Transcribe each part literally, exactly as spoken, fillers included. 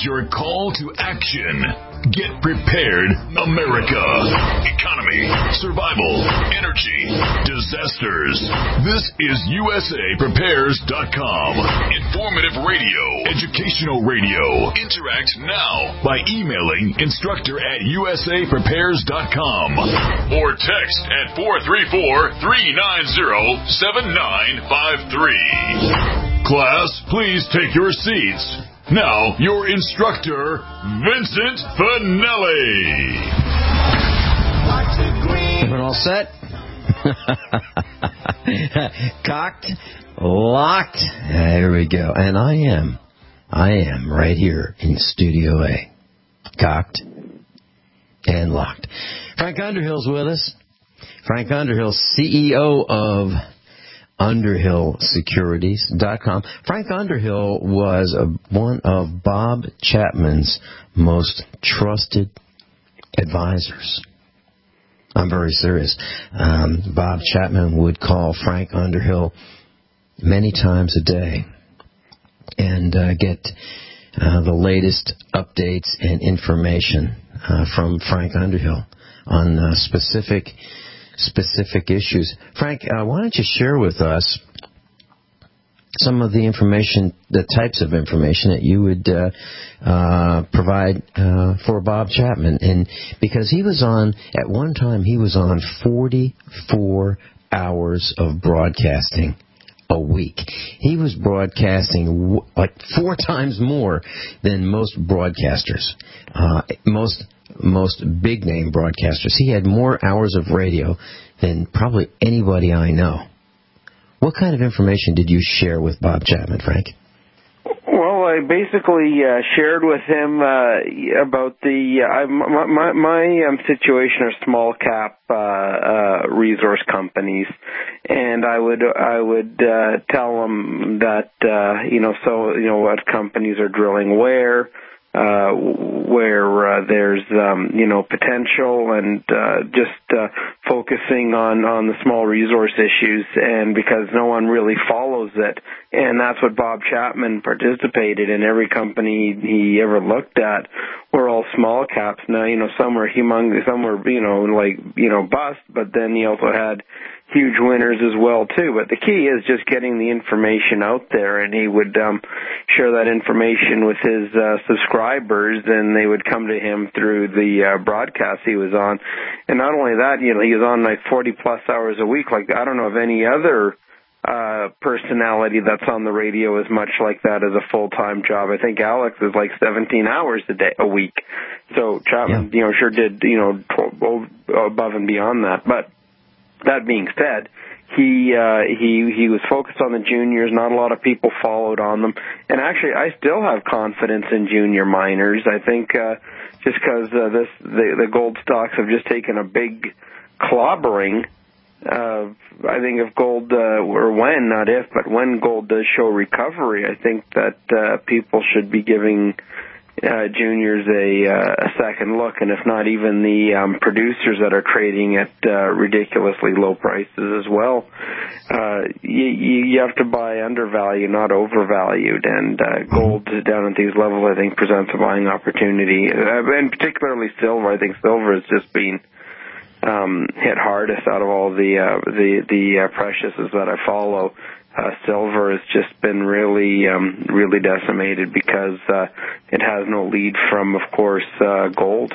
your call to action. Get prepared, America. Economy, survival, energy, disasters. This is U S A Prepares dot com. Informative radio, educational radio. Interact now by emailing instructor at U S A Prepares dot com or text at four three four, three nine zero, seven nine five three. Class, please take your seats. Now, your instructor, Vincent Finelli. Everyone all set? Cocked, locked. There we go. And I am. I am right here in Studio A. Cocked and locked. Frank Underhill's with us. Frank Underhill, C E O of Underhill Securities dot com. Frank Underhill was a, one of Bob Chapman's most trusted advisors. I'm very serious. Um, Bob Chapman would call Frank Underhill many times a day and uh, get uh, the latest updates and information uh, from Frank Underhill on uh, specific specific issues. Frank, uh, why don't you share with us some of the information, the types of information that you would uh, uh, provide uh, for Bob Chapman? And because he was on, at one time, he was on forty-four hours of broadcasting a week. He was broadcasting w- like four times more than most broadcasters, uh, most most big-name broadcasters. He had more hours of radio than probably anybody I know. What kind of information did you share with Bob Chapman, Frank? Well, I basically uh, shared with him uh, about the uh, my my, my um, situation are small cap uh, uh, resource companies, and I would I would uh, tell him that uh, you know so you know what companies are drilling where. Uh, where uh, there's um, you know potential and uh, just uh, focusing on, on the small resource issues, and because no one really follows it, and that's what Bob Chapman participated in. Every company he ever looked at were all small caps. Now you know some were humongous, some were you know like you know bust, but then he also had huge winners as well too. But the key is just getting the information out there, and he would um, share that information with his uh, subscribers, and they would come to him through the uh, broadcast he was on. And not only that, you know, he was on like forty plus hours a week. Like I don't know of any other uh, personality that's on the radio as much like that as a full-time job. I think Alex is like seventeen hours a day, a week. So Chapman, yeah. you know, sure did, you know, twelve, above and beyond that. But that being said, he uh, he he was focused on the juniors. Not a lot of people followed on them, and actually, I still have confidence in junior miners. I think uh, just because uh, this the, the gold stocks have just taken a big clobbering. Uh, I think if gold, uh, or when, not if, but when gold does show recovery, I think that uh, people should be giving Uh, juniors a, uh, a second look, and if not even the um, producers that are trading at uh, ridiculously low prices as well. Uh, you, you have to buy undervalued, not overvalued, and uh, gold down at these levels, I think, presents a buying opportunity, uh, and particularly silver. I think silver has just been um, hit hardest out of all the uh, the, the uh, preciouses that I follow. Uh, silver has just been really, um, really decimated because uh, it has no lead from, of course, uh, gold.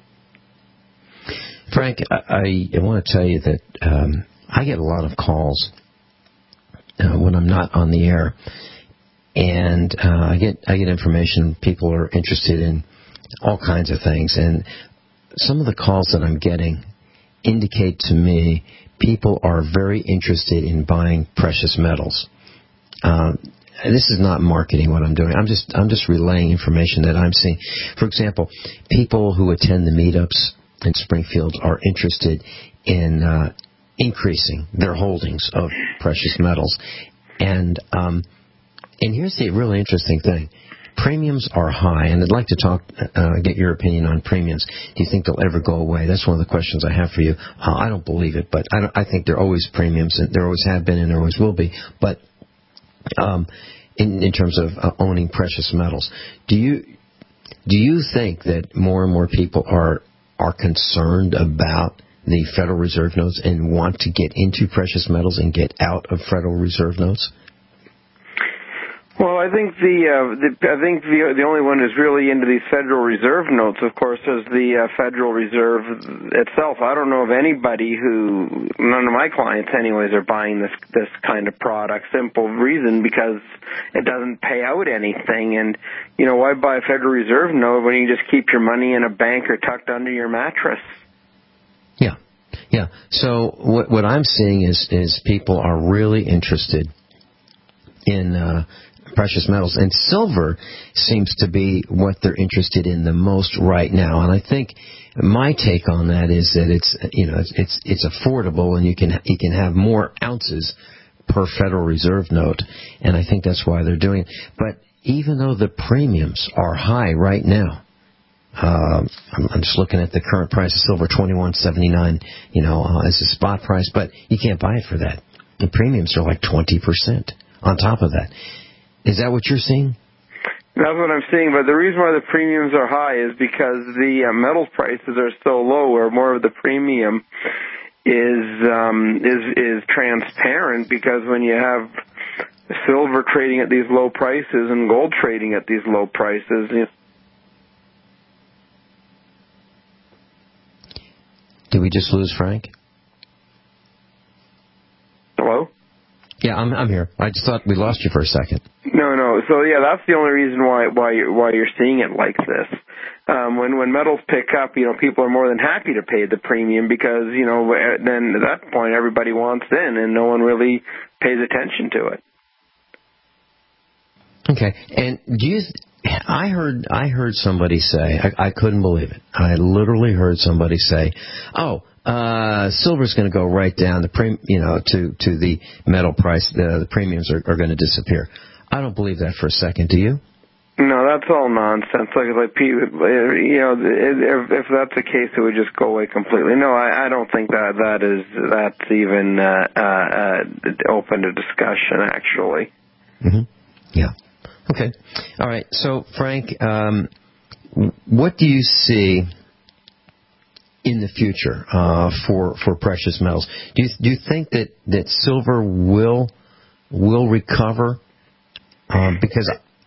Frank, I, I want to tell you that um, I get a lot of calls uh, when I'm not on the air, and uh, I get I get information. People are interested in all kinds of things, and some of the calls that I'm getting indicate to me people are very interested in buying precious metals. Uh, this is not marketing what I'm doing. I'm just I'm just relaying information that I'm seeing. For example, people who attend the meetups in Springfield are interested in uh, increasing their holdings of precious metals. And um, and here's the really interesting thing. Premiums are high, and I'd like to talk, uh, get your opinion on premiums. Do you think they'll ever go away? That's one of the questions I have for you. Uh, I don't believe it, but I, don't, I think there are always premiums, and there always have been, and there always will be. But um, in, in terms of uh, owning precious metals, do you Do you think that more and more people are are concerned about the Federal Reserve notes and want to get into precious metals and get out of Federal Reserve notes? Well, I think the, uh, the I think the the only one who's really into these Federal Reserve notes, of course, is the uh, Federal Reserve itself. I don't know of anybody who, none of my clients, anyways, are buying this this kind of product. Simple reason, because it doesn't pay out anything. And you know, why buy a Federal Reserve note when you just keep your money in a bank or tucked under your mattress? Yeah, yeah. So what what I'm seeing is is people are really interested in Uh, precious metals, and silver seems to be what they're interested in the most right now. And I think my take on that is that it's, you know, it's it's, it's affordable, and you can you can have more ounces per Federal Reserve note, and I think that's why they're doing it. But even though the premiums are high right now, uh, I'm, I'm just looking at the current price of silver, twenty-one seventy-nine, you know, uh, as a spot price, but you can't buy it for that. The premiums are like twenty percent on top of that. Is that what you're seeing? That's what I'm seeing, but the reason why the premiums are high is because the uh, metals prices are so low, where more of the premium is um, is is transparent, because when you have silver trading at these low prices and gold trading at these low prices. You know, Did we just lose Frank? Hello? Yeah, I'm I'm here. I just thought we lost you for a second. No, no. So yeah, that's the only reason why why you're, why you're seeing it like this. Um, when when metals pick up, you know, people are more than happy to pay the premium, because you know then at that point everybody wants in, and no one really pays attention to it. Okay, and do you? I heard I heard somebody say, I, I couldn't believe it. I literally heard somebody say, "Oh, uh, silver's going to go right down. The pre, you know, to to the metal price. The, the premiums are, are going to disappear." I don't believe that for a second. Do you? No, that's all nonsense. Like, like you know, if, if that's the case, it would just go away completely. No, I, I don't think that that is that's even uh, uh, open to discussion, actually. Mm-hmm. Yeah. Okay. All right. So, Frank, um, what do you see in the future uh, for for precious metals? Do you do you think that, that silver will will recover? Um, because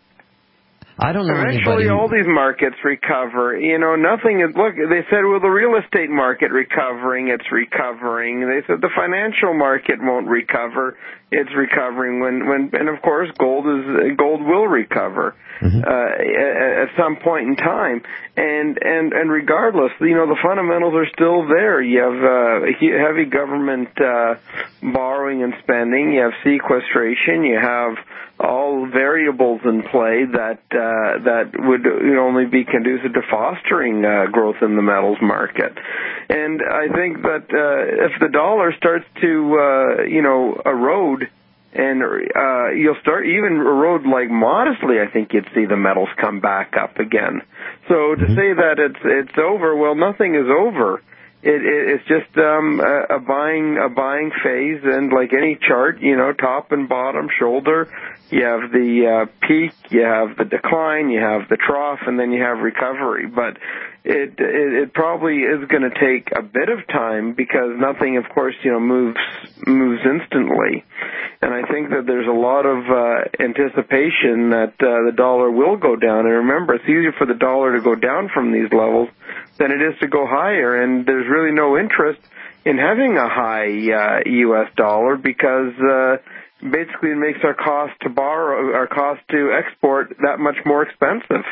I don't know Eventually, anybody. all these markets recover. You know, nothing is. Look, they said, well, the real estate market recovering. It's recovering. They said the financial market won't recover. It's recovering. When, when, and of course, gold is gold will recover mm-hmm. uh, at some point in time. And and and regardless, you know, the fundamentals are still there. You have uh, heavy government uh, borrowing and spending. You have sequestration. You have all variables in play that uh, that would you know, only be conducive to fostering uh, growth in the metals market. And I think that uh, if the dollar starts to uh, you know erode, and uh, you'll start even erode like modestly, I think you'd see the metals come back up again. So to say that it's it's over, well, nothing is over. It, it, it's just um, a, a buying a buying phase, and like any chart, you know, top and bottom, shoulder. You have the uh, peak, you have the decline, you have the trough, and then you have recovery. But it it, it probably is going to take a bit of time, because nothing, of course, you know, moves moves instantly. And I think that there's a lot of uh, anticipation that uh, the dollar will go down. And remember, it's easier for the dollar to go down from these levels than it is to go higher. And there's really no interest in having a high uh, U S dollar, because uh, basically it makes our cost to borrow, our cost to export, that much more expensive.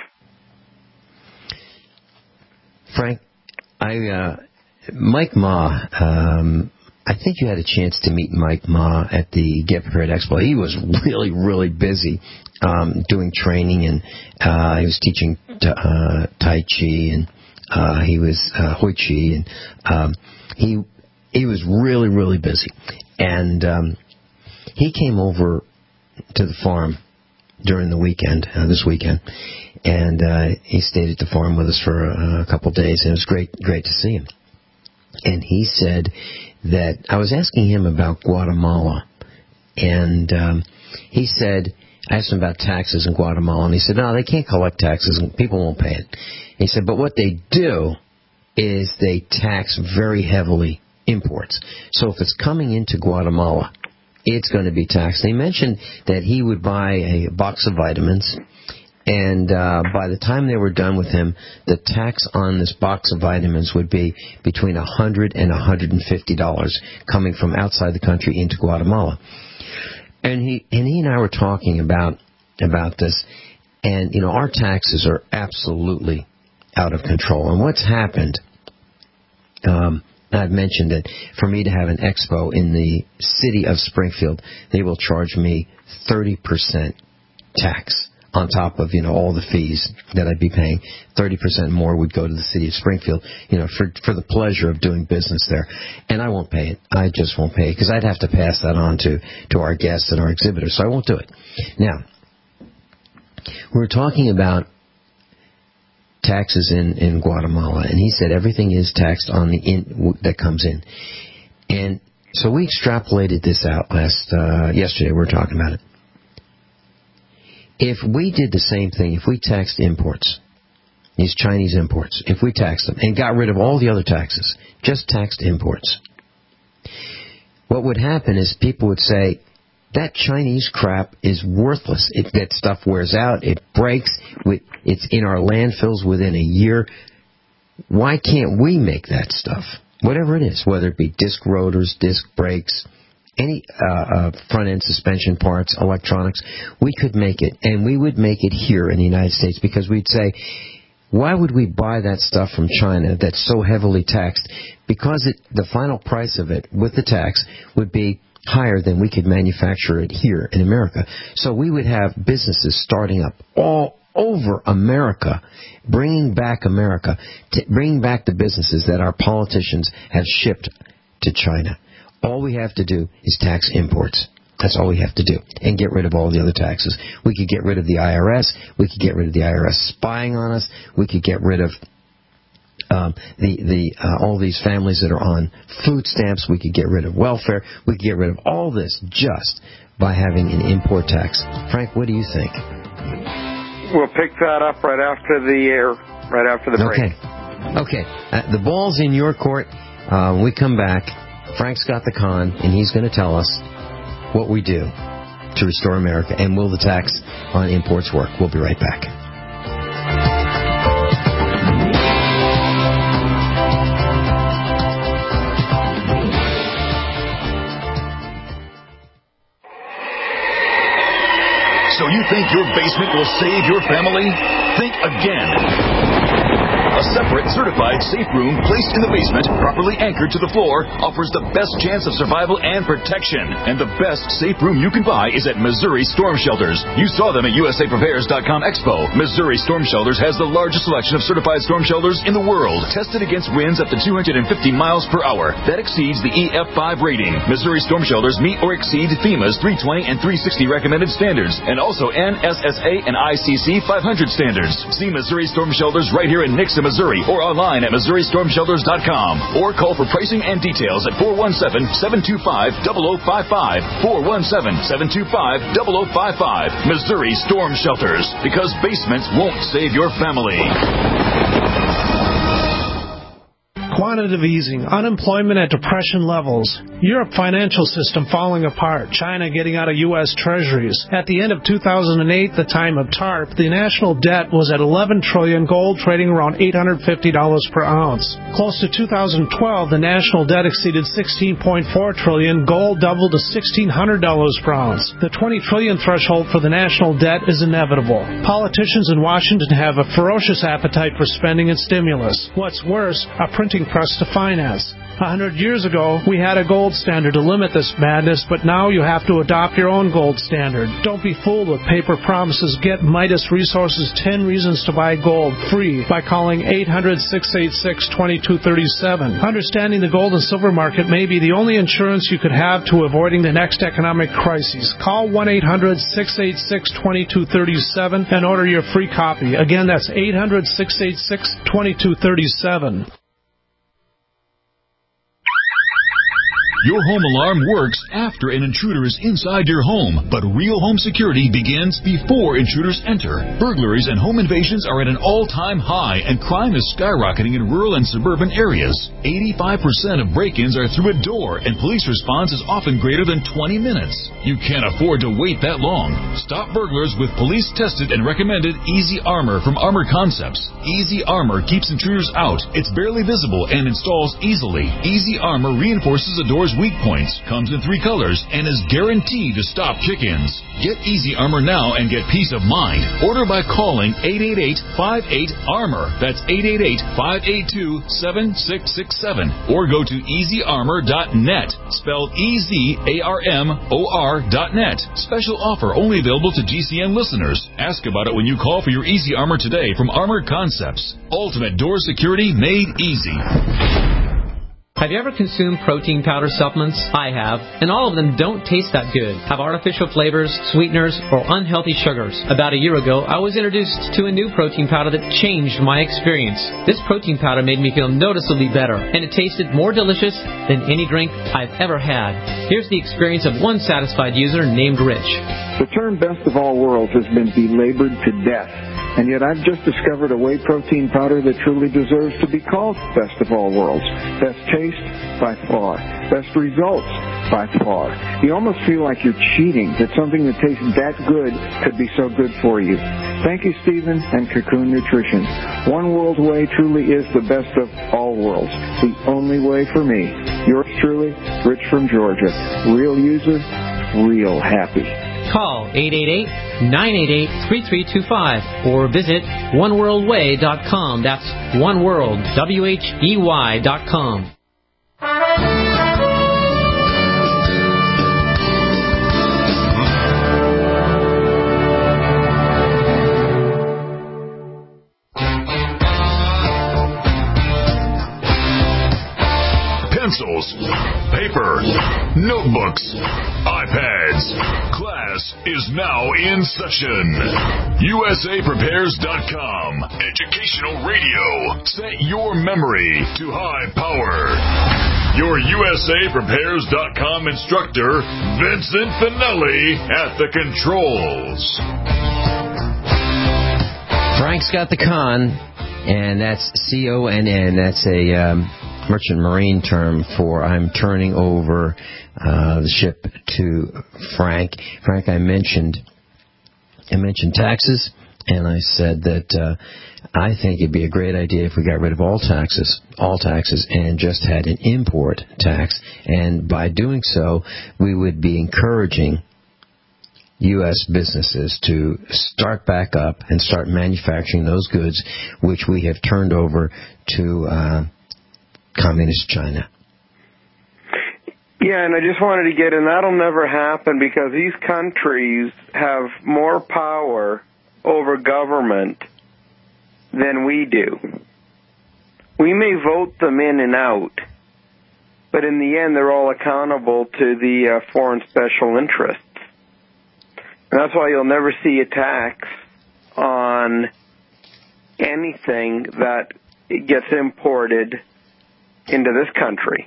Frank, I uh, Mike Ma. Um, I think you had a chance to meet Mike Ma at the Get Prepared Expo. He was really, really busy um, doing training, and uh, he was teaching t- uh, Tai Chi, and uh, he was uh, Hui Chi, and um, he he was really, really busy. And um, he came over to the farm during the weekend, uh, this weekend, and uh, he stayed at the farm with us for a, a couple of days, and it was great, great to see him. And he said that I was asking him about Guatemala, and um, he said, I asked him about taxes in Guatemala, and he said, no, they can't collect taxes, and people won't pay it. He said, but what they do is they tax very heavily imports. So if it's coming into Guatemala, it's going to be taxed. They mentioned that he would buy a box of vitamins, and uh, by the time they were done with him, the tax on this box of vitamins would be between one hundred dollars and one hundred fifty dollars coming from outside the country into Guatemala. And he and he and I were talking about about this, and you know our taxes are absolutely out of control. And what's happened? Um, I've mentioned it. For me to have an expo in the city of Springfield, they will charge me thirty percent tax on top of, you know, all the fees that I'd be paying. thirty percent more would go to the city of Springfield, you know, for for the pleasure of doing business there. And I won't pay it. I just won't pay it because I'd have to pass that on to, to our guests and our exhibitors, so I won't do it. Now, we were talking about taxes in, in Guatemala, and he said everything is taxed on the in that comes in. And so we extrapolated this out last uh, yesterday. We were talking about it. If we did the same thing, if we taxed imports, these Chinese imports, if we taxed them and got rid of all the other taxes, just taxed imports, what would happen is people would say, that Chinese crap is worthless. It, that stuff wears out. It breaks. It's in our landfills within a year. Why can't we make that stuff? Whatever it is, whether it be disc rotors, disc brakes, any uh, uh, front-end suspension parts, electronics, we could make it. And we would make it here in the United States because we'd say, why would we buy that stuff from China that's so heavily taxed? Because it, the final price of it with the tax would be higher than we could manufacture it here in America. So we would have businesses starting up all over America, bringing back America, t- bringing back the businesses that our politicians have shipped to China. All we have to do is tax imports. That's all we have to do. And get rid of all the other taxes. We could get rid of the I R S. We could get rid of the I R S spying on us. We could get rid of Um, the the uh, all these families that are on food stamps. We could get rid of welfare. We could get rid of all this just by having an import tax. Frank, what do you think? We'll pick that up right after the air, right after the break. Okay. Okay. Uh, the ball's in your court. Uh, when we come back, Frank's got the con, and he's going to tell us what we do to restore America. And will the tax on imports work? We'll be right back. So you think your basement will save your family? Think again. A separate, certified safe room placed in the basement, properly anchored to the floor, offers the best chance of survival and protection. And the best safe room you can buy is at Missouri Storm Shelters. You saw them at U S A Prepares dot com Expo. Missouri Storm Shelters has the largest selection of certified storm shelters in the world, tested against winds up to two hundred fifty miles per hour. That exceeds the E F five rating. Missouri Storm Shelters meet or exceed FEMA's three twenty and three sixty recommended standards, and also N S S A and I C C five hundred standards. See Missouri Storm Shelters right here in Nixa, Missouri, or online at Missouri Storm Shelters dot com, or call for pricing and details at four one seven, seven two five, zero zero five five, four one seven, seven two five, zero zero five five. Missouri Storm Shelters, because basements won't save your family. Quantitative easing, unemployment at depression levels, Europe financial system falling apart, China getting out of U S treasuries. At the end of two thousand eight, the time of TARP, the national debt was at eleven trillion dollars, gold trading around eight hundred fifty dollars per ounce. Close to two thousand twelve, the national debt exceeded sixteen point four trillion dollars, gold doubled to sixteen hundred dollars per ounce. The twenty trillion dollars threshold for the national debt is inevitable. Politicians in Washington have a ferocious appetite for spending and stimulus. What's worse, a printing press to finance. A hundred years ago, we had a gold standard to limit this madness, but now you have to adopt your own gold standard. Don't be fooled with paper promises. Get Midas Resources ten Reasons to Buy Gold free by calling eight hundred, six eight six, two two three seven. Understanding the gold and silver market may be the only insurance you could have to avoiding the next economic crisis. Call one eight hundred, six eight six, two two three seven and order your free copy. Again, that's eight hundred, six eight six, two two three seven. Your home alarm works after an intruder is inside your home, but real home security begins before intruders enter. Burglaries and home invasions are at an all-time high, and crime is skyrocketing in rural and suburban areas. eighty-five percent of break-ins are through a door, and police response is often greater than twenty minutes. You can't afford to wait that long. Stop burglars with police-tested and recommended Easy Armor from Armor Concepts. Easy Armor keeps intruders out. It's barely visible and installs easily. Easy Armor reinforces a door's weak points, comes in three colors, and is guaranteed to stop kick-ins. Get Easy Armor now and get peace of mind. Order by calling eight eight eight, five eight, ARMOR. That's eight eight eight, five eight two, seven six six seven. Or go to easy armor dot net, spelled E Z A R M O R dot net. Special offer only available to G C N listeners. Ask about it when you call for your Easy Armor today from Armored Concepts. Ultimate door security made easy. Have you ever consumed protein powder supplements? I have, and all of them don't taste that good, have artificial flavors, sweeteners, or unhealthy sugars. About a year ago, I was introduced to a new protein powder that changed my experience. This protein powder made me feel noticeably better, and it tasted more delicious than any drink I've ever had. Here's the experience of one satisfied user named Rich. The term best of all worlds has been belabored to death. And yet I've just discovered a whey protein powder that truly deserves to be called best of all worlds. Best taste, by far. Best results, by far. You almost feel like you're cheating, that something that tastes that good could be so good for you. Thank you, Stephen and Cocoon Nutrition. One World Whey truly is the best of all worlds. The only way for me. Yours truly, Rich from Georgia. Real user, real happy. Call eight eight eight, nine eight eight, three three two five or visit one world way dot com. That's oneworld, W H E Y dot com. Pencils, paper, notebooks, iPads. Class is now in session. U S A Prepares dot com. Educational radio. Set your memory to high power. Your U S A Prepares dot com instructor, Vincent Finelli, at the controls. Frank's got the con, and that's C O N N. That's a um, merchant marine term for I'm turning over uh, the ship to Frank. Frank, I mentioned I mentioned taxes, and I said that uh, I think it'd be a great idea if we got rid of all taxes, all taxes, and just had an import tax. And by doing so, we would be encouraging U S businesses to start back up and start manufacturing those goods which we have turned over to uh, Communist China. Yeah, and I just wanted to get in, that'll never happen because these countries have more power over government than we do. We may vote them in and out, but in the end they're all accountable to the uh, foreign special interests. And that's why you'll never see a tax on anything that gets imported into this country.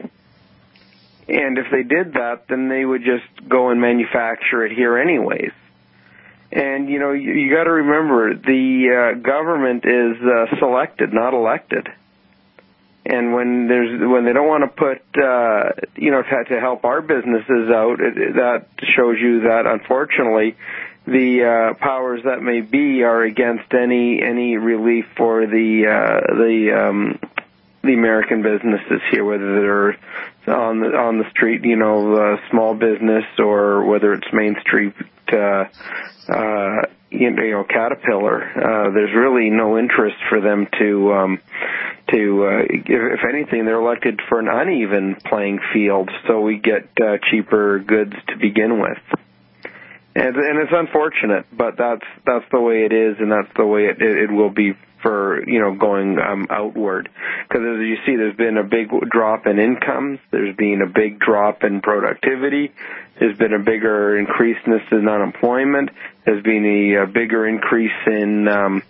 And if they did that, then they would just go and manufacture it here anyways. And, you know, you, you got to remember, the uh, government is uh, selected, not elected. And when there's when they don't want to put, uh, you know, to, to help our businesses out, it, that shows you that, unfortunately, the uh, powers that may be are against any any relief for the uh, the um, the American businesses here, whether they're on the on the street, you know, uh, small business, or whether it's Main Street, uh, uh, you know, Caterpillar. Uh, there's really no interest for them to. Um, To, uh, if anything, they're elected for an uneven playing field, so we get uh, cheaper goods to begin with. And, and it's unfortunate, but that's that's the way it is, and that's the way it, it, it will be for, you know, going um, outward. Because as you see, there's been a big drop in incomes. There's been a big drop in productivity. There's been a bigger increase in this in unemployment. There's been a, a bigger increase in um,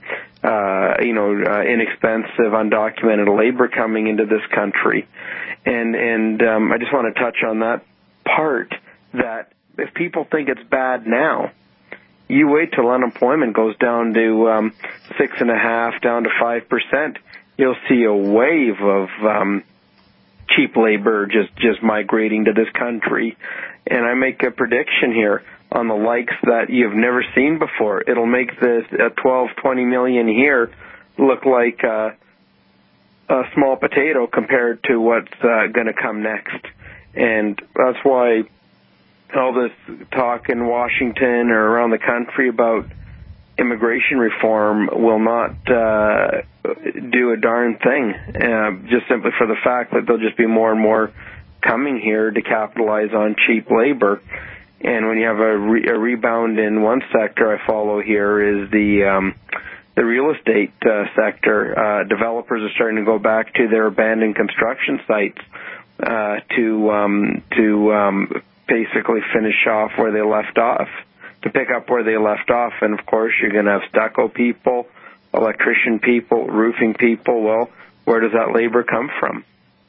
uh, you know, uh, inexpensive, undocumented labor coming into this country. And, and um, I just want to touch on that part, that if people think it's bad now, you wait till unemployment goes down to um, six and a half, down to five percent. You'll see a wave of um, cheap labor just, just migrating to this country. And I make a prediction here on the likes that you've never seen before. It'll make this uh, twelve, twenty million here look like uh, a small potato compared to what's uh, going to come next. And that's why all this talk in Washington or around the country about immigration reform will not uh, do a darn thing, uh, just simply for the fact that there'll just be more and more coming here to capitalize on cheap labor. And when you have a, re- a rebound in one sector I follow here is the um, the real estate uh, sector. Uh, developers are starting to go back to their abandoned construction sites uh, to um, to um, basically finish off where they left off, to pick up where they left off. And, of course, you're going to have stucco people, electrician people, roofing people. Well, where does that labor come from?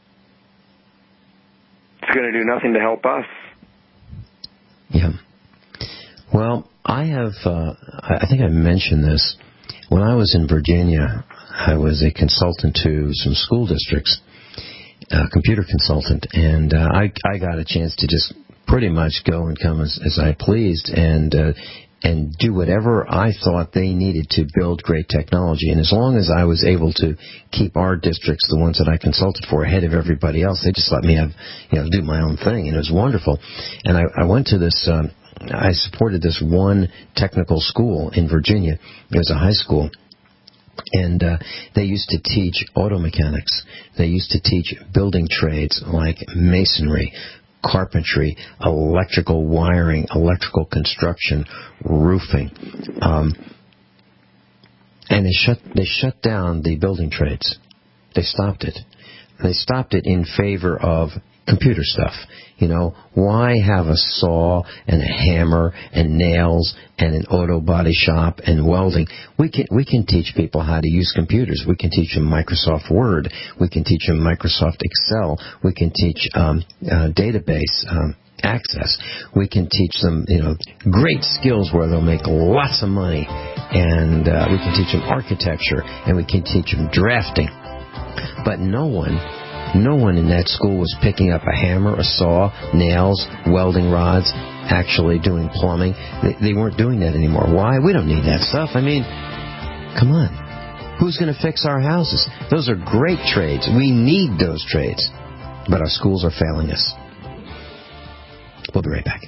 It's going to do nothing to help us. Yeah. Well, I have, uh, I think I mentioned this. When I was in Virginia, I was a consultant to some school districts, a computer consultant, and uh, I, I got a chance to just pretty much go and come as, as I pleased and uh, and do whatever I thought they needed to build great technology. And as long as I was able to keep our districts, the ones that I consulted for, ahead of everybody else, they just let me have, you know, do my own thing, and it was wonderful. And I, I went to this, um, I supported this one technical school in Virginia. It was a high school. And uh, they used to teach auto mechanics. They used to teach building trades like masonry, carpentry, electrical wiring, electrical construction, roofing, um, and they shut they shut down the building trades. They stopped it. They stopped it in favor of computer stuff. You know, why have a saw and a hammer and nails and an auto body shop and welding? We can we can teach people how to use computers. We can teach them Microsoft Word. We can teach them Microsoft Excel. We can teach um, uh, database um, access. We can teach them, you know, great skills where they'll make lots of money. And uh, we can teach them architecture, and we can teach them drafting. But no one... No one in that school was picking up a hammer, a saw, nails, welding rods, actually doing plumbing. They, they weren't doing that anymore. Why? We don't need that stuff. I mean, come on. Who's going to fix our houses? Those are great trades. We need those trades. But our schools are failing us. We'll be right back.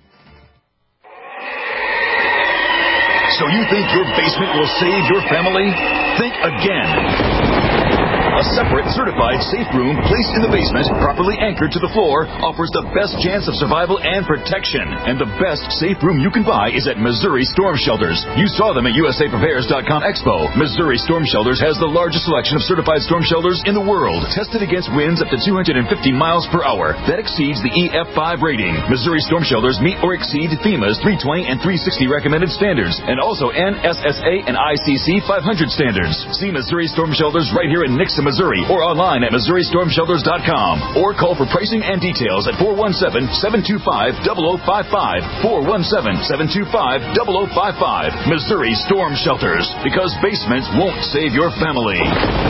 So you think your basement will save your family? Think again. A separate, certified safe room placed in the basement, properly anchored to the floor, offers the best chance of survival and protection. And the best safe room you can buy is at Missouri Storm Shelters. You saw them at U S A Prepares dot com Expo. Missouri Storm Shelters has the largest selection of certified storm shelters in the world, tested against winds up to two hundred fifty miles per hour. That exceeds the E F five rating. Missouri Storm Shelters meet or exceed FEMA's three twenty and three sixty recommended standards, and also N S S A and I C C five hundred standards. See Missouri Storm Shelters right here in Nixon, Missouri, or online at Missouri Storm Shelters dot com, or call for pricing and details at four one seven, seven two five, zero zero five five, four one seven, seven two five, zero zero five five. Missouri Storm Shelters, because basements won't save your family.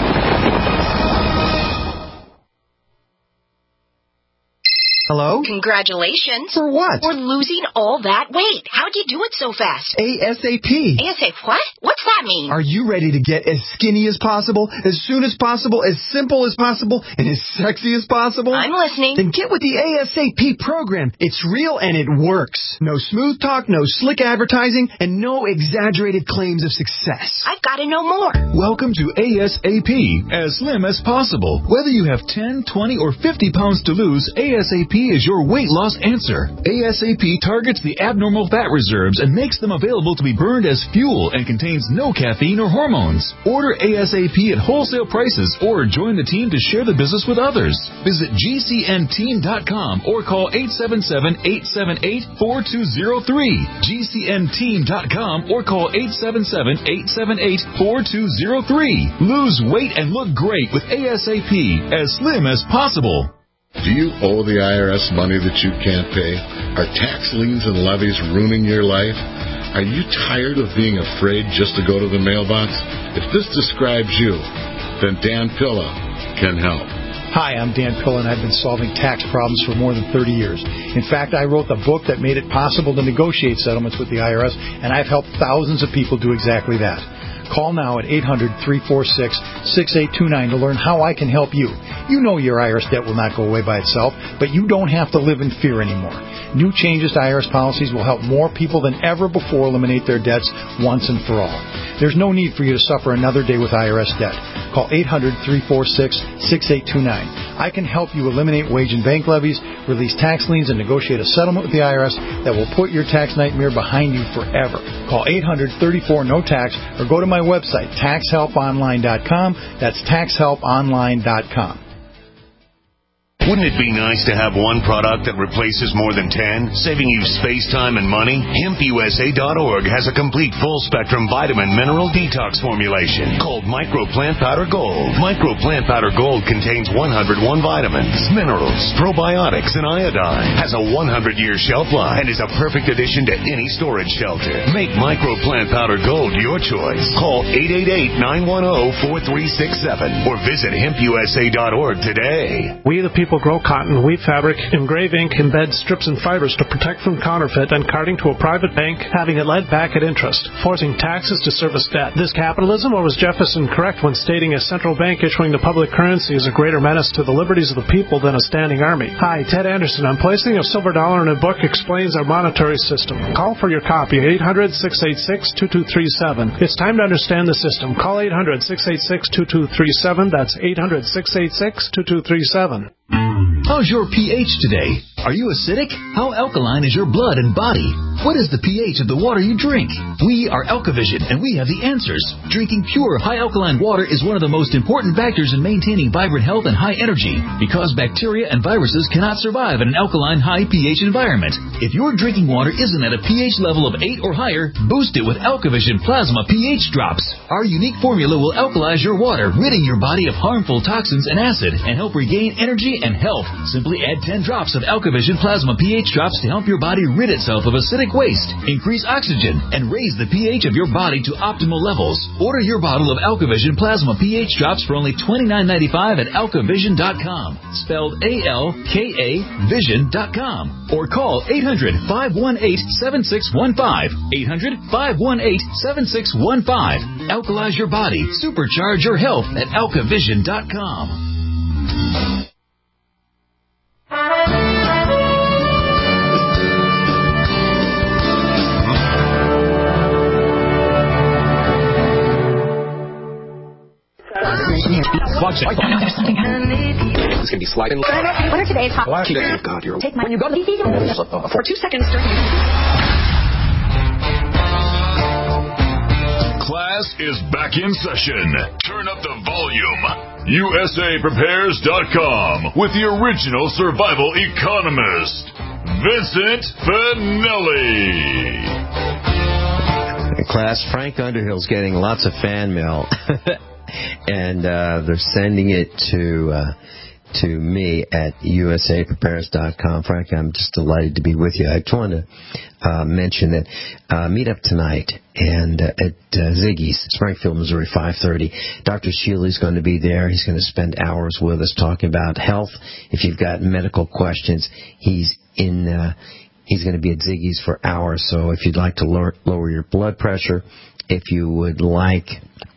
Hello? Congratulations. For what? For losing all that weight. How'd you do it so fast? ASAP. ASAP what? What's that mean? Are you ready to get as skinny as possible, as soon as possible, as simple as possible, and as sexy as possible? I'm listening. Then get with the ASAP program. It's real and it works. No smooth talk, no slick advertising, and no exaggerated claims of success. I've got to know more. Welcome to ASAP, as slim as possible. Whether you have ten, twenty, or fifty pounds to lose, ASAP P is your weight loss answer. ASAP targets the abnormal fat reserves and makes them available to be burned as fuel and contains no caffeine or hormones. Order ASAP at wholesale prices or join the team to share the business with others. Visit G C N team dot com or call eight seven seven, eight seven eight, four two zero three. G C N team dot com or call eight seven seven, eight seven eight, four two zero three. Lose weight and look great with ASAP, as slim as possible. Do you owe the I R S money that you can't pay? Are tax liens and levies ruining your life? Are you tired of being afraid just to go to the mailbox? If this describes you, then Dan Pilla can help. Hi, I'm Dan Pilla, and I've been solving tax problems for more than thirty years. In fact, I wrote the book that made it possible to negotiate settlements with the I R S, and I've helped thousands of people do exactly that. Call now at eight hundred, three four six, six eight two nine to learn how I can help you. You know your I R S debt will not go away by itself, but you don't have to live in fear anymore. New changes to I R S policies will help more people than ever before eliminate their debts once and for all. There's no need for you to suffer another day with I R S debt. Call eight hundred, three four six, six eight two nine. I can help you eliminate wage and bank levies, release tax liens, and negotiate a settlement with the I R S that will put your tax nightmare behind you forever. Call eight hundred, thirty-four, no tax or go to my website, tax help online dot com. That's tax help online dot com. Wouldn't it be nice to have one product that replaces more than ten, saving you space, time, and money? hemp U S A dot org has a complete full-spectrum vitamin mineral detox formulation called Micro Plant Powder Gold. Micro Plant Powder Gold contains one hundred one vitamins, minerals, probiotics, and iodine. Has a one hundred year shelf life and is a perfect addition to any storage shelter. Make Micro Plant Powder Gold your choice. Call eight eight eight, nine one zero, four three six seven or visit hemp U S A dot org today. We the people grow cotton, weave fabric, engrave ink, embed strips and fibers to protect from counterfeit and carting to a private bank, having it led back at interest, forcing taxes to service debt. This capitalism, or was Jefferson correct when stating a central bank issuing the public currency is a greater menace to the liberties of the people than a standing army? Hi, Ted Anderson. I'm placing a silver dollar in a book explains our monetary system. Call for your copy at eight hundred, six eight six, two two three seven. It's time to understand the system. Call eight hundred, six eight six, two two three seven. That's eight hundred, six eight six, two two three seven. How's your pH today? Are you acidic? How alkaline is your blood and body? What is the pH of the water you drink? We are Alkavision, and we have the answers. Drinking pure, high-alkaline water is one of the most important factors in maintaining vibrant health and high energy, because bacteria and viruses cannot survive in an alkaline, high pH environment. If your drinking water isn't at a pH level of eight or higher, boost it with Alkavision Plasma pH Drops. Our unique formula will alkalize your water, ridding your body of harmful toxins and acid, and help regain energy and health. Simply add ten drops of Alkavision Plasma pH Drops to help your body rid itself of acidic waste, increase oxygen, and raise the pH of your body to optimal levels. Order your bottle of Alkavision Plasma pH Drops for only twenty-nine ninety-five at alkavision dot com, spelled A L K A vision dot com, or call eight hundred, five one eight, seven six one five, eight hundred, five one eight, seven six one five. Alkalize your body, supercharge your health at alkavision dot com. It's going to be sliding. What are today's hot? Oh, God, you're... Take my... When you go to the... For two seconds during... Class is back in session. Turn up the volume. U S A Prepares dot com with the original survival economist, Vincent Finelli. Class, Frank Underhill's getting lots of fan mail. And uh, they're sending it to uh, to me at U S A Prepares dot com. Frank, I'm just delighted to be with you. I just want to uh, mention that uh, meet up tonight and uh, at uh, Ziggy's, Springfield, Missouri, five thirty. Doctor Shealy's going to be there. He's going to spend hours with us talking about health. If you've got medical questions, he's in. Uh, he's going to be at Ziggy's for hours. So if you'd like to lower, lower your blood pressure, if you would like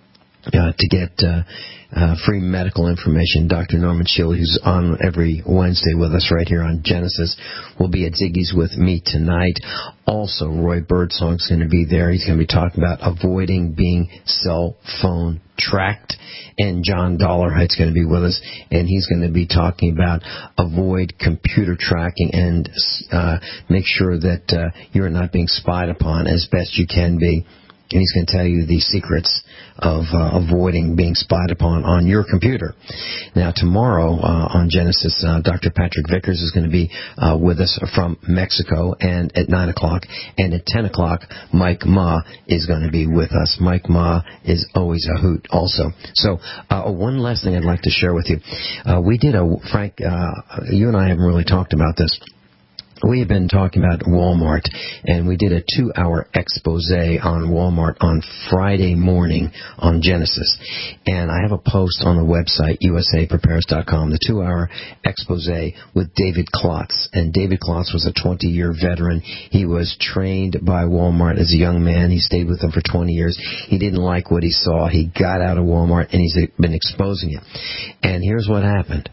uh, to get uh, uh, free medical information. Doctor Norman Shealy, who's on every Wednesday with us right here on Genesis, will be at Ziggy's with me tonight. Also, Roy Birdsong's going to be there. He's going to be talking about avoiding being cell phone tracked. And John Dollarhite's going to be with us, and he's going to be talking about avoid computer tracking and uh, make sure that uh, you're not being spied upon as best you can be. And he's going to tell you the secrets of uh, avoiding being spied upon on your computer. Now, tomorrow uh, on Genesis, uh, Doctor Patrick Vickers is going to be uh, with us from Mexico, and at nine o'clock. And at ten o'clock, Mike Ma is going to be with us. Mike Ma is always a hoot also. So uh, one last thing I'd like to share with you. Uh, we did a, Frank, uh, you and I haven't really talked about this. We have been talking about Walmart, and we did a two-hour expose on Walmart on Friday morning on Genesis. And I have a post on the website, U S A prepares dot com, the two-hour expose with David Klotz. And David Klotz was a twenty-year veteran. He was trained by Walmart as a young man. He stayed with them for twenty years. He didn't like what he saw. He got out of Walmart, and he's been exposing it. And here's what happened.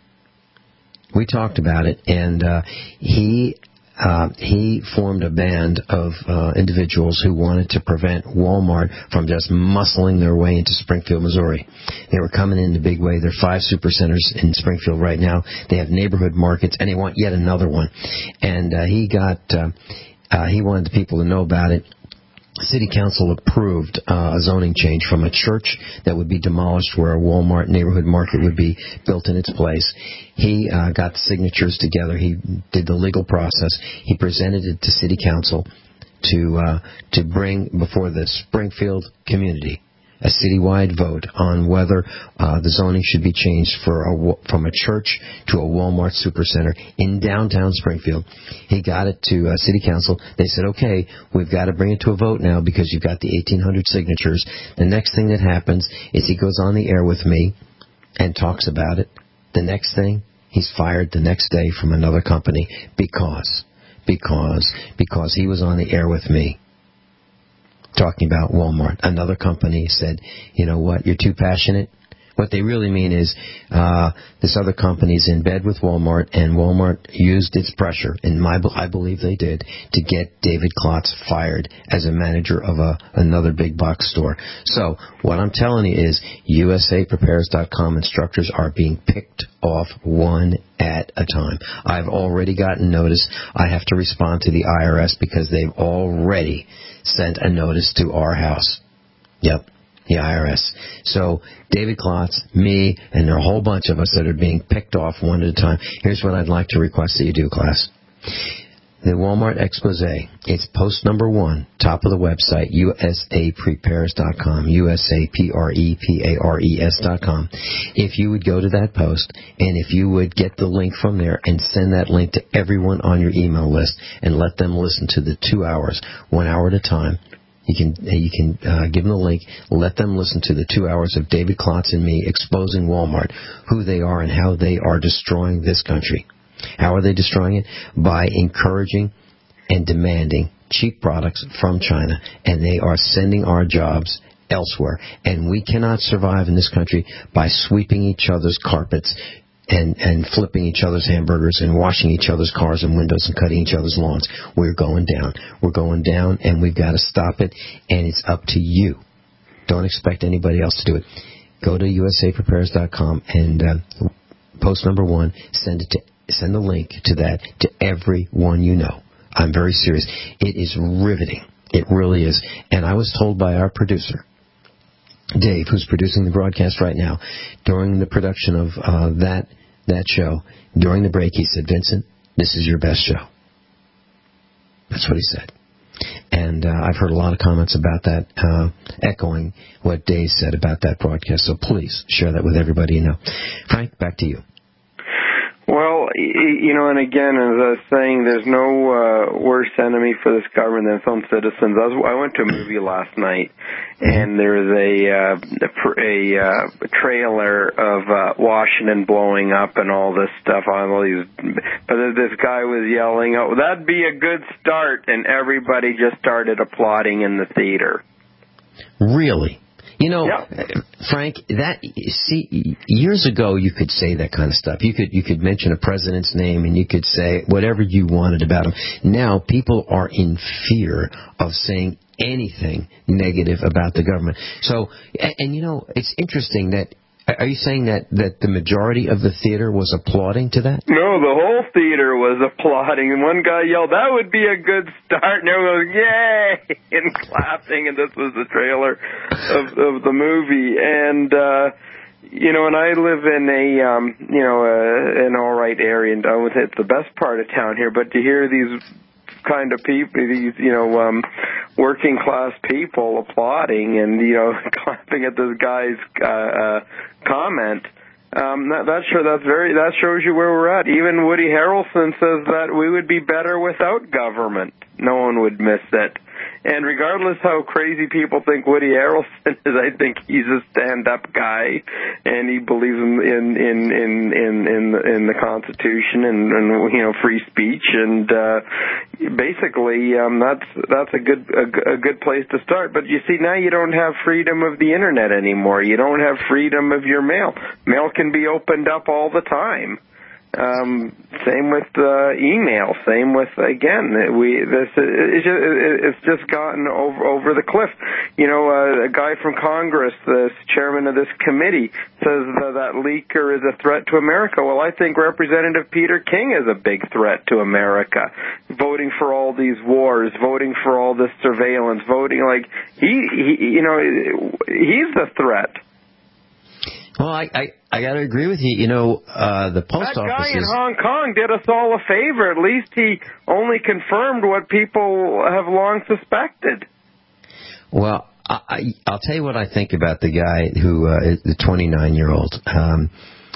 We talked about it, and uh, he... Uh, he formed a band of uh, individuals who wanted to prevent Walmart from just muscling their way into Springfield, Missouri. They were coming in the big way. There are five supercenters in Springfield right now. They have neighborhood markets, and they want yet another one. And uh, he got, uh, uh, he wanted the people to know about it. City Council approved uh, a zoning change from a church that would be demolished where a Walmart neighborhood market would be built in its place. He uh, got the signatures together. He did the legal process. He presented it to City Council to uh, to bring before the Springfield community a citywide vote on whether uh, the zoning should be changed for a, from a church to a Walmart supercenter in downtown Springfield. He got it to uh, City Council. They said, okay, we've got to bring it to a vote now because you've got the eighteen hundred signatures. The next thing that happens is he goes on the air with me and talks about it. The next thing, he's fired the next day from another company because, because, because he was on the air with me talking about Walmart. Another company said, you know what, you're too passionate. What they really mean is uh, this other company's in bed with Walmart, and Walmart used its pressure, and my, I believe they did, to get David Klotz fired as a manager of a, another big box store. So what I'm telling you is U S A prepares dot com instructors are being picked off one at a time. I've already gotten notice. I have to respond to the I R S because they've already sent a notice to our house. Yep. The I R S. So David Klotz, me, and there are a whole bunch of us that are being picked off one at a time. Here's what I'd like to request that you do, class. The Walmart expose, it's post number one, top of the website, U S A prepares dot com, U S A P R E P A R E S dot com. If you would go to that post, and if you would get the link from there and send that link to everyone on your email list and let them listen to the two hours, one hour at a time. You can you can uh, give them the link, let them listen to the two hours of David Klotz and me exposing Walmart, who they are and how they are destroying this country. How are they destroying it? By encouraging and demanding cheap products from China, and they are sending our jobs elsewhere. And we cannot survive in this country by sweeping each other's carpets and, and flipping each other's hamburgers and washing each other's cars and windows and cutting each other's lawns. We're going down. We're going down, and we've got to stop it, and it's up to you. Don't expect anybody else to do it. Go to U S A prepares dot com and uh, post number one, send it to send the link to that to everyone you know. I'm very serious. It is riveting. It really is. And I was told by our producer, Dave, who's producing the broadcast right now, during the production of uh, that that show, during the break, he said, Vincent, this is your best show. That's what he said. And uh, I've heard a lot of comments about that, uh, echoing what Dave said about that broadcast. So please share that with everybody you know. Frank, back to you. Well, you know, and again, as I was saying, there's no uh, worse enemy for this government than its own citizens. I, was, I went to a movie last night, and there's a uh, a, uh, a trailer of uh, Washington blowing up and all this stuff on all these. But this guy was yelling, "Oh, that'd be a good start," and everybody just started applauding in the theater. Really? You know, yeah. Frank, that see, years ago you could say that kind of stuff. You could you could mention a president's name and you could say whatever you wanted about him. Now people are in fear of saying anything negative about the government. So, and, and you know, it's interesting that. Are you saying that, that the majority of the theater was applauding to that? No, the whole theater was applauding, and one guy yelled, "That would be a good start," and everyone goes, "Yay!" and clapping, and this was the trailer of, of the movie. And, uh, you know, and I live in a, um, you know, uh, an all right area, and I would say it's the best part of town here, but to hear these kind of people, these, you know, um, working class people applauding and, you know, clapping at this guy's uh, uh, comment, um, that, that sure that's very that shows you where we're at. Even Woody Harrelson says that we would be better without government. No one would miss it. And regardless how crazy people think Woody Harrelson is, I think he's a stand-up guy, and he believes in in in in in, in, the, in the Constitution and, and you know free speech, and uh, basically um, that's that's a good a, a good place to start. But you see, now you don't have freedom of the internet anymore. You don't have freedom of your mail. Mail can be opened up all the time. Um, same with uh, email. Same with again. We this it's just, it's just gotten over over the cliff. You know, uh, a guy from Congress, the chairman of this committee, says that, that leaker is a threat to America. Well, I think Representative Peter King is a big threat to America. Voting for all these wars, voting for all this surveillance, voting like he, he you know, he's the threat. Well, I, I, I got to agree with you. You know, uh, the post that office guy in is... Hong Kong did us all a favor. At least he only confirmed what people have long suspected. Well, I, I, I'll tell you what I think about the guy who, uh, is the twenty-nine-year-old, um,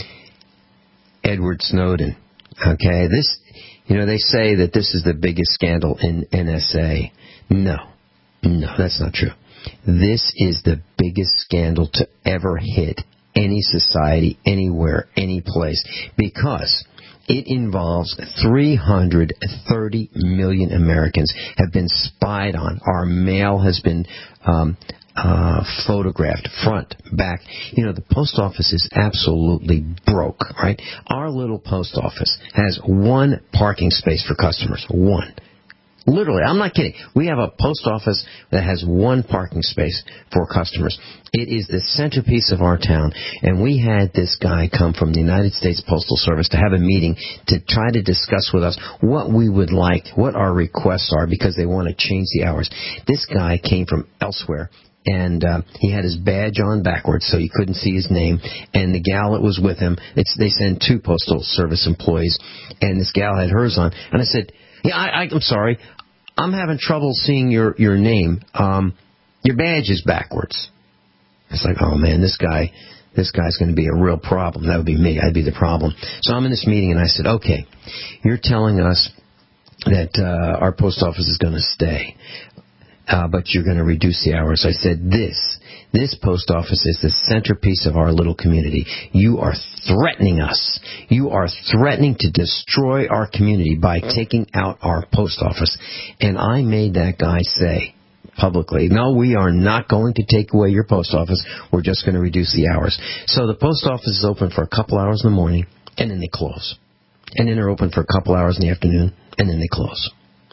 Edward Snowden. Okay, this, you know, they say that this is the biggest scandal in N S A. No, no, that's not true. This is the biggest scandal to ever hit any society, anywhere, any place, because it involves three hundred thirty million Americans have been spied on. Our mail has been um, uh, photographed, front, back. You know, the post office is absolutely broke, right? Our little post office has one parking space for customers, one. Literally, I'm not kidding. We have a post office that has one parking space for customers. It is the centerpiece of our town, and we had this guy come from the United States Postal Service to have a meeting to try to discuss with us what we would like, what our requests are, because they want to change the hours. This guy came from elsewhere, and uh, he had his badge on backwards, so you couldn't see his name, and the gal that was with him, it's, they send two Postal Service employees, and this gal had hers on, and I said, yeah, I, I, I'm sorry. I'm having trouble seeing your, your name. Um, your badge is backwards. It's like, oh, man, this guy, this guy's going to be a real problem. That would be me. I'd be the problem. So I'm in this meeting, and I said, okay, you're telling us that uh, our post office is going to stay, uh, but you're going to reduce the hours. I said, this, this post office is the centerpiece of our little community. You are threatening us. You are threatening to destroy our community by taking out our post office. And I made that guy say publicly, no, we are not going to take away your post office. We're just going to reduce the hours. So the post office is open for a couple hours in the morning, and then they close. And then they're open for a couple hours in the afternoon, and then they close.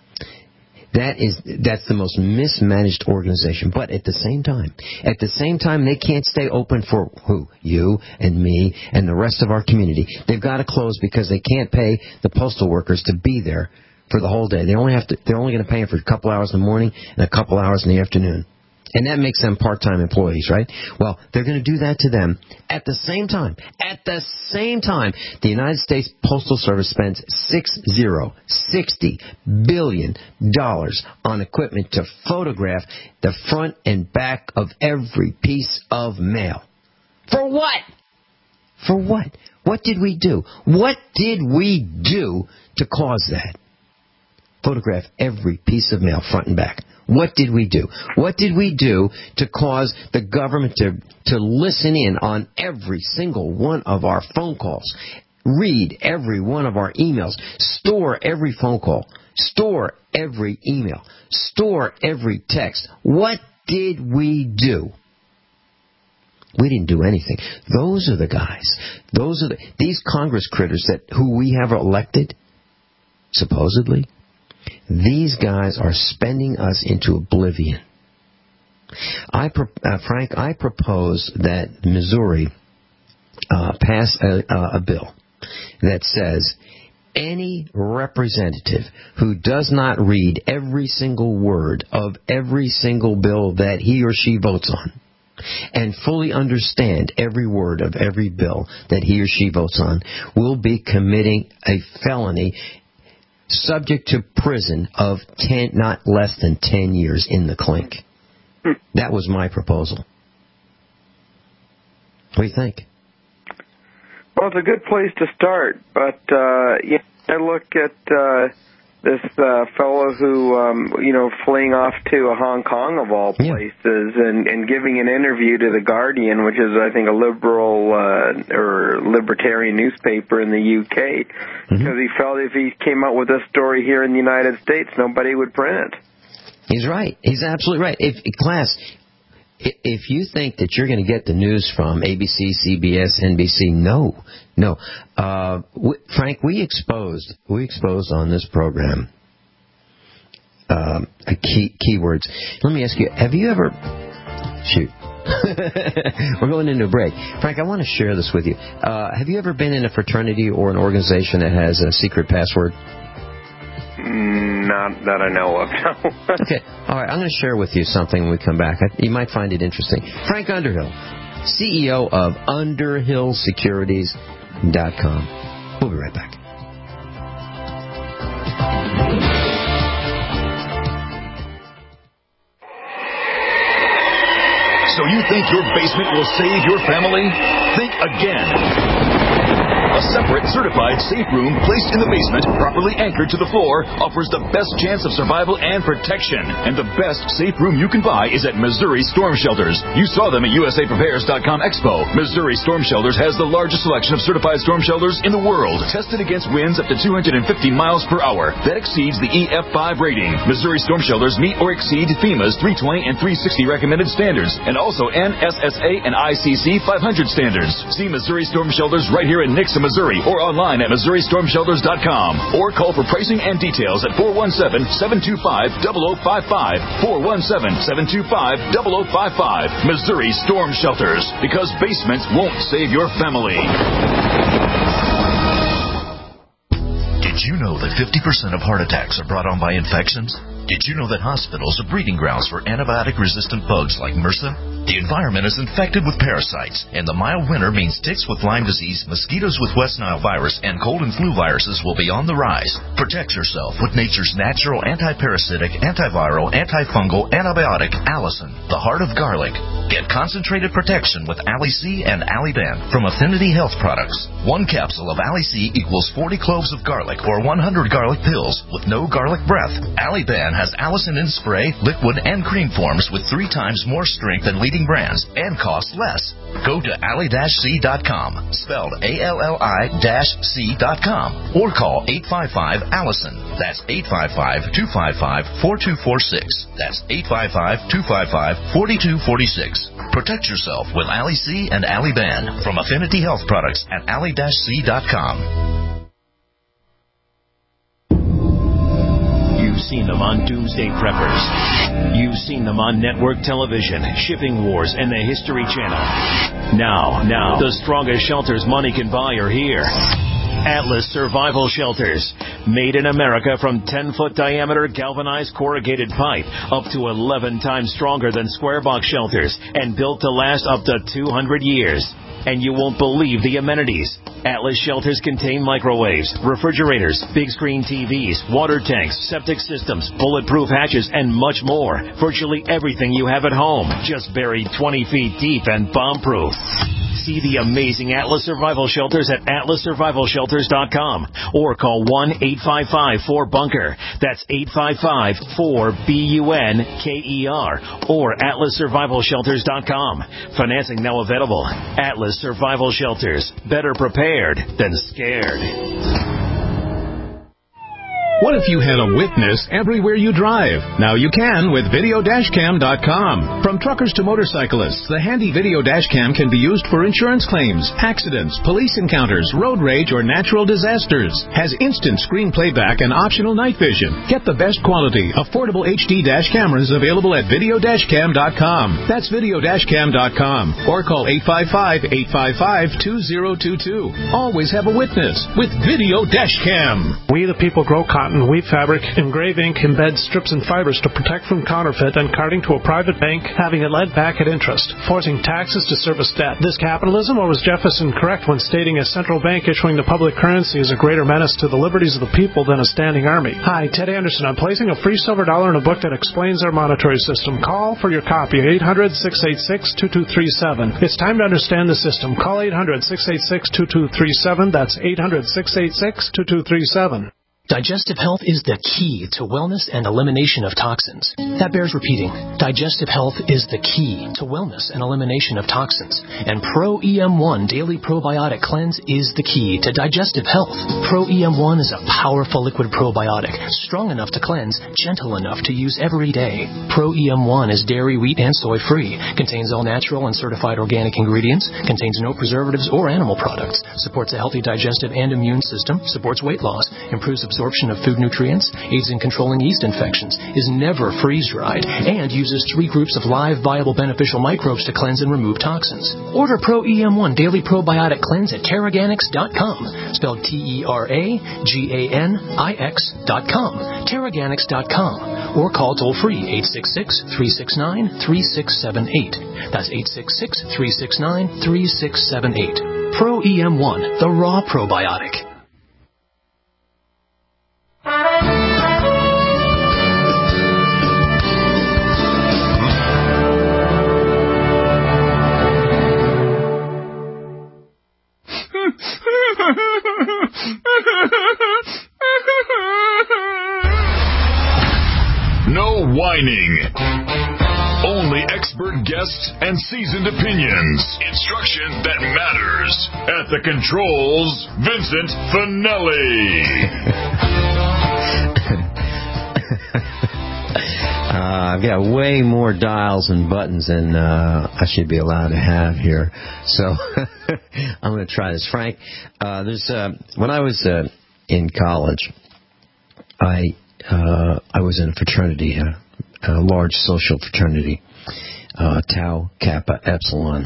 That is, that's the most mismanaged organization. But at the same time, at the same time, they can't stay open for who? You and me and the rest of our community. They've got to close because they can't pay the postal workers to be there for the whole day. They only have to, they're only going to pay them for a couple hours in the morning and a couple hours in the afternoon. And that makes them part-time employees, right? Well, they're going to do that to them at the same time. At the same time, the United States Postal Service spends six zero, sixty billion dollars on equipment to photograph the front and back of every piece of mail. For what? For what? What did we do? What did we do to cause that? Photograph every piece of mail, front and back. What did we do? What did we do to cause the government to, to listen in on every single one of our phone calls, read every one of our emails, store every phone call, store every email, store every text? What did we do? We didn't do anything. Those are the guys. Those are the, these Congress critters that who we have elected, supposedly. These guys are spending us into oblivion. I, uh, Frank, I propose that Missouri uh, pass a, a bill that says any representative who does not read every single word of every single bill that he or she votes on and fully understand every word of every bill that he or she votes on will be committing a felony subject to prison of ten, not less than ten years in the clink. Hmm. That was my proposal. What do you think? Well, it's a good place to start, but uh, yeah, I look at uh, this uh, fellow who, um, you know, fleeing off to Hong Kong of all places yeah. and, and giving an interview to The Guardian, which is, I think, a liberal uh, or libertarian newspaper in the U K, mm-hmm. because he felt if he came out with this story here in the United States, nobody would print it. He's right. He's absolutely right. If class, if you think that you're going to get the news from A B C, C B S, N B C, no, no. Uh, we, Frank, we exposed, we exposed on this program uh, key keywords. Let me ask you: have you ever? Shoot, we're going into a break. Frank, I want to share this with you. Uh, have you ever been in a fraternity or an organization that has a secret password? Not that I know of, no. Okay, all right, I'm going to share with you something when we come back. I, you might find it interesting. Frank Underhill, C E O of Underhill Securities dot com. We'll be right back. So you think your basement will save your family? Think again. A separate, certified safe room placed in the basement, properly anchored to the floor, offers the best chance of survival and protection. And the best safe room you can buy is at Missouri Storm Shelters. You saw them at U S A Prepares dot com Expo. Missouri Storm Shelters has the largest selection of certified storm shelters in the world, tested against winds up to two hundred fifty miles per hour. That exceeds the E F five rating. Missouri Storm Shelters meet or exceed FEMA's three twenty and three sixty recommended standards, and also N S S A and I C C five hundred standards. See Missouri Storm Shelters right here in Nixa, Missouri, or online at Missouri Storm Shelters dot com, or call for pricing and details at four one seven, seven two five, zero zero five five, four one seven, seven two five, zero zero five five. Missouri Storm Shelters, because basements won't save your family. Did you know that fifty percent of heart attacks are brought on by infections? Did you know that hospitals are breeding grounds for antibiotic-resistant bugs like MRSA? The environment is infected with parasites, and the mild winter means ticks with Lyme disease, mosquitoes with West Nile virus, and cold and flu viruses will be on the rise. Protect yourself with nature's natural anti-parasitic, antiviral, antifungal antibiotic, Allison, the heart of garlic. Get concentrated protection with Ali-C and Ali-Ban from Affinity Health Products. One capsule of Ali-C equals forty cloves of garlic or one hundred garlic pills with no garlic breath. Ali-Ban has Allison in spray, liquid, and cream forms with three times more strength than leading brands and costs less. Go to Ali C dot com, spelled A L L I C dot com, or call eight five five, Allison. That's eight five five, two five five, four two four six. That's eight five five, two five five, four two four six. Protect yourself with Ali-C and Ali-Ban from Affinity Health Products at Ali C dot com. You've seen them on Doomsday Preppers. You've seen them on network television, Shipping Wars, and the History Channel. Now, now, the strongest shelters money can buy are here. Atlas Survival Shelters. Made in America from ten-foot diameter galvanized corrugated pipe, up to eleven times stronger than square box shelters, and built to last up to two hundred years. And you won't believe the amenities. Atlas shelters contain microwaves, refrigerators, big screen T Vs, water tanks, septic systems, bulletproof hatches, and much more. Virtually everything you have at home, just buried twenty feet deep and bomb-proof. See the amazing Atlas Survival Shelters at Atlas Survival Shelters dot com or call one eight five five, four bunker. That's eight five five, four B U N K E R or Atlas Survival Shelters dot com. Financing now available. Atlas Survival Shelters. Better prepared than scared. What if you had a witness everywhere you drive? Now you can with video dash cam dot com. From truckers to motorcyclists, the handy video dash cam can be used for insurance claims, accidents, police encounters, road rage, or natural disasters. Has instant screen playback and optional night vision. Get the best quality, affordable H D dash cameras available at video dash cam dot com. That's video dash cam dot com. Or call eight five five, eight five five, two zero two two. Always have a witness with Video Dash Cam. We the people grow cotton, weave fabric, engrave ink, embed strips and fibers to protect from counterfeit and carting to a private bank, having it led back at interest, forcing taxes to service debt. This capitalism, or was Jefferson correct when stating a central bank issuing the public currency is a greater menace to the liberties of the people than a standing army? Hi, Ted Anderson. I'm placing a free silver dollar in a book that explains our monetary system. Call for your copy, eight hundred, six eight six, two two three seven. It's time to understand the system. Call eight hundred, six eight six, two two three seven. That's eight hundred, six eight six, two two three seven. Digestive health is the key to wellness and elimination of toxins. That bears repeating. Digestive health is the key to wellness and elimination of toxins. And Pro E M one Daily Probiotic Cleanse is the key to digestive health. Pro E M one is a powerful liquid probiotic, strong enough to cleanse, gentle enough to use every day. Pro E M one is dairy, wheat, and soy free, contains all natural and certified organic ingredients, contains no preservatives or animal products, supports a healthy digestive and immune system, supports weight loss, improves absorption absorption of food nutrients, aids in controlling yeast infections, is never freeze-dried, and uses three groups of live, viable, beneficial microbes to cleanse and remove toxins. Order Pro E M one Daily Probiotic Cleanse at Terraganix dot com, spelled T E R A G A N I X dot com, Terraganix dot com, or call toll-free eight six six, three six nine, three six seven eight. That's eight six six, three six nine, three six seven eight. Pro E M one, the raw probiotic. No whining. Only expert guests and seasoned opinions. Instruction that matters. At the controls, Vincent Finelli. Uh, I've got way more dials and buttons than uh, I should be allowed to have here. So I'm going to try this. Frank, uh, there's uh, when I was uh, in college, I uh, I was in a fraternity, a, a large social fraternity, uh, Tau Kappa Epsilon,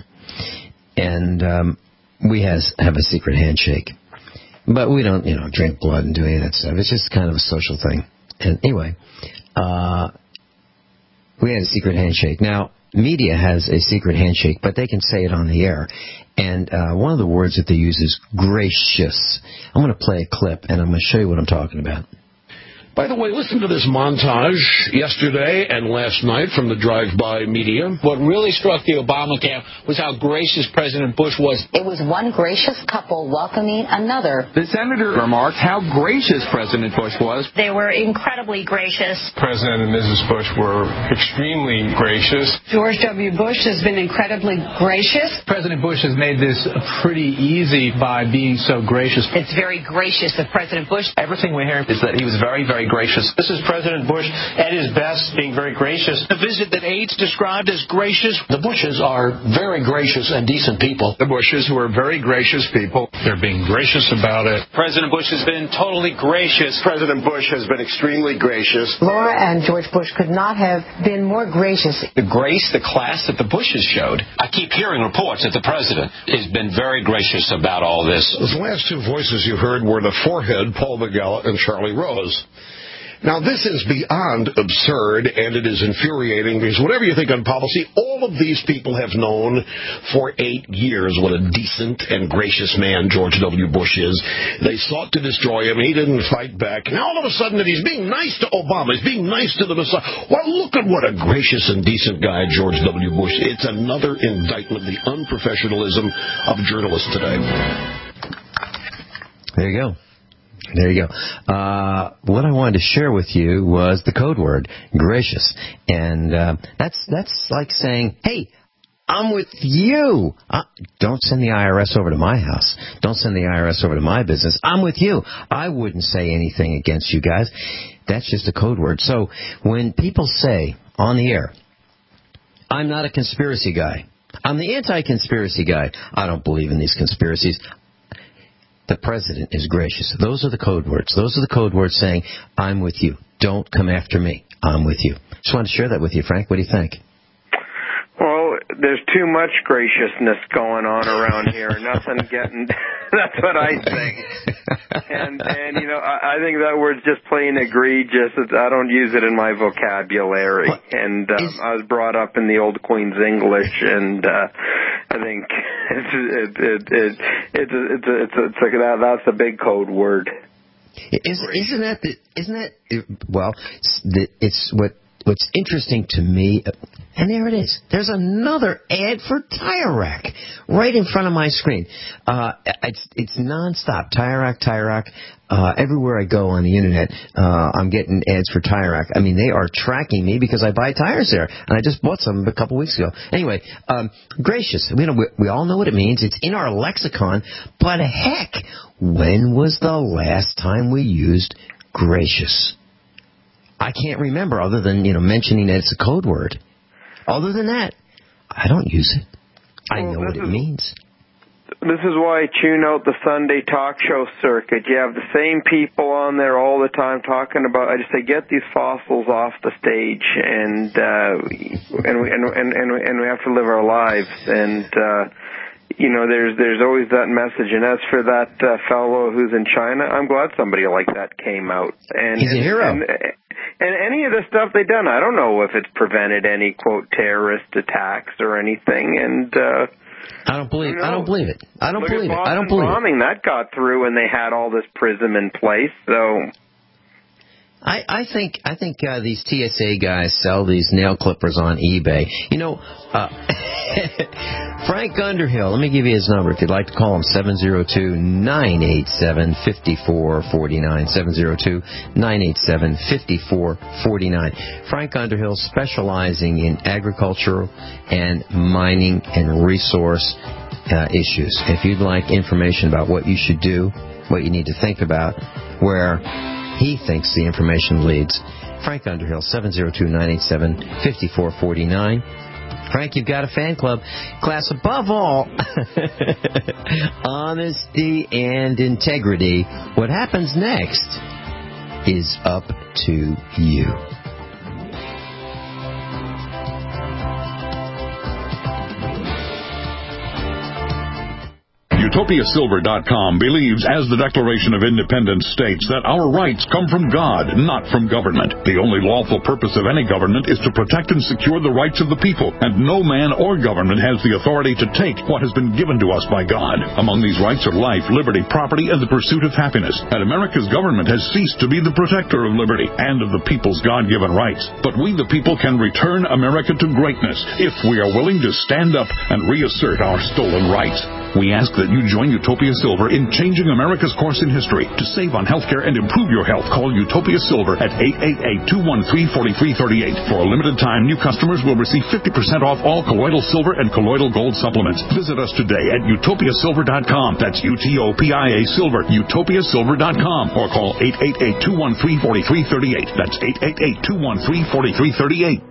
and um, we has have a secret handshake, but we don't, you know, drink blood and do any of that stuff. It's just kind of a social thing. And anyway. Uh, We had a secret handshake. Now, media has a secret handshake, but they can say it on the air. And uh, one of the words that they use is gracious. I'm going to play a clip, and I'm going to show you what I'm talking about. By the way, listen to this montage yesterday and last night from the drive-by media. What really struck the Obama camp was how gracious President Bush was. It was one gracious couple welcoming another. The senator remarked how gracious President Bush was. They were incredibly gracious. President and Missus Bush were extremely gracious. George W. Bush has been incredibly gracious. President Bush has made this pretty easy by being so gracious. It's very gracious of President Bush. Everything we hear is that he was very, very gracious. This is President Bush at his best, being very gracious. A visit that aides described as gracious. The Bushes are very gracious and decent people. The Bushes, who are very gracious people. They're being gracious about it. President Bush has been totally gracious. President Bush has been extremely gracious. Laura and George Bush could not have been more gracious. The grace, the class that the Bushes showed. I keep hearing reports that the president has been very gracious about all this. The last two voices you heard were the forehead, Paul Miguel, and Charlie Rose. Now, this is beyond absurd, and it is infuriating, because whatever you think on policy, all of these people have known for eight years what a decent and gracious man George W. Bush is. They sought to destroy him. He didn't fight back. Now, all of a sudden, that he's being nice to Obama. He's being nice to the Messiah. Well, look at what a gracious and decent guy George W. Bush is. It's another indictment of the unprofessionalism of journalists today. There you go. There you go. Uh, what I wanted to share with you was the code word, gracious. And uh, that's that's like saying, hey, I'm with you. Uh, don't send the I R S over to my house. Don't send the I R S over to my business. I'm with you. I wouldn't say anything against you guys. That's just a code word. So when people say on the air, I'm not a conspiracy guy, I'm the anti-conspiracy guy, I don't believe in these conspiracies, the president is gracious. Those are the code words. Those are the code words saying, I'm with you. Don't come after me. I'm with you. Just wanted to share that with you, Frank. What do you think? Well, there's too much graciousness going on around here. Nothing getting... That's what I think. And, and you know, I, I think that word's just plain egregious. It's, I don't use it in my vocabulary. What? And um, Is... I was brought up in the old Queen's English, and uh, I think it's it, it, it, it's it's it's it's like that. That's a big code word. Is, isn't that the, isn't that well? It's, it's what what's interesting to me. And there it is. There's another ad for Tire Rack right in front of my screen. Uh, it's it's nonstop. Tire Rack, Tire Rack. Uh, everywhere I go on the internet, uh, I'm getting ads for Tire Rack. I mean, they are tracking me because I buy tires there, and I just bought some a couple weeks ago. Anyway, um, gracious. We, know, we, we all know what it means. It's in our lexicon. But heck, when was the last time we used gracious? I can't remember, other than you know mentioning that it's a code word. Other than that, I don't use it. I well, know what it is, means. This is why I tune out the Sunday talk show circuit. You have the same people on there all the time talking about. I just say, get these fossils off the stage, and uh, and we and and and we, and we have to live our lives. And uh, you know, there's there's always that message. And as for that uh, fellow who's in China, I'm glad somebody like that came out. And he's a hero. And, and, And any of the stuff they've done, I don't know if it's prevented any, quote, terrorist attacks or anything. And uh, I don't believe. You know, I don't believe it. I don't look believe at it. I don't believe bombing, it. That got through, and they had all this PRISM in place. So, I, I think I think uh, these T S A guys sell these nail clippers on eBay. You know, uh, Frank Underhill. Let me give you his number if you'd like to call him. seven zero two, nine eight seven, five four four nine. seven zero two, nine eight seven, five four four nine. Frank Underhill, specializing in agricultural and mining and resource uh, issues. If you'd like information about what you should do, what you need to think about, where he thinks the information leads. Frank Underhill, seven zero two, nine eight seven, five four four nine. Frank, you've got a fan club. Class, above all, honesty and integrity. What happens next is up to you. Utopia Silver dot com believes, as the Declaration of Independence states, that our rights come from God, not from government. The only lawful purpose of any government is to protect and secure the rights of the people, and no man or government has the authority to take what has been given to us by God. Among these rights are life, liberty, property, and the pursuit of happiness. And America's government has ceased to be the protector of liberty and of the people's God-given rights. But we, the people, can return America to greatness if we are willing to stand up and reassert our stolen rights. We ask that you join Utopia Silver in changing America's course in history. To save on healthcare and improve your health, call Utopia Silver at eight eight eight, two one three, four three three eight. For a limited time, new customers will receive fifty percent off all colloidal silver and colloidal gold supplements. Visit us today at Utopia Silver dot com. That's U T O P I A Silver, Utopia Silver dot com. Or call eight eight eight, two one three, four three three eight. That's eight eight eight, two one three, four three three eight.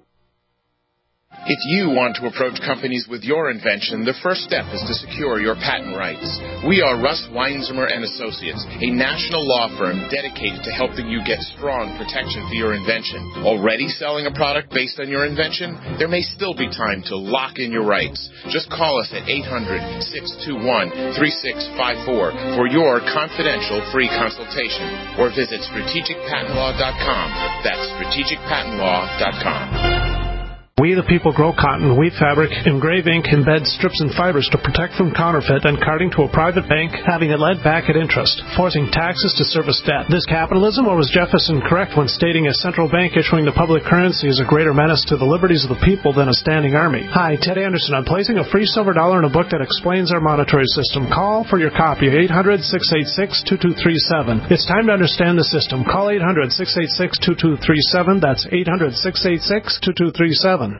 If you want to approach companies with your invention, the first step is to secure your patent rights. We are Russ Weinzimmer and Associates, a national law firm dedicated to helping you get strong protection for your invention. Already selling a product based on your invention? There may still be time to lock in your rights. Just call us at eight hundred, six two one, three six five four for your confidential free consultation, or visit strategic patent law dot com. That's strategic patent law dot com. We the people grow cotton, weave fabric, engrave ink, embed strips and fibers to protect from counterfeit and carting to a private bank, having it led back at interest, forcing taxes to service debt. This capitalism, or was Jefferson correct when stating a central bank issuing the public currency is a greater menace to the liberties of the people than a standing army? Hi, Ted Anderson. I'm placing a free silver dollar in a book that explains our monetary system. Call for your copy, eight hundred, six eight six, two two three seven. It's time to understand the system. Call eight hundred, six eight six, two two three seven. That's eight hundred, six eight six, two two three seven.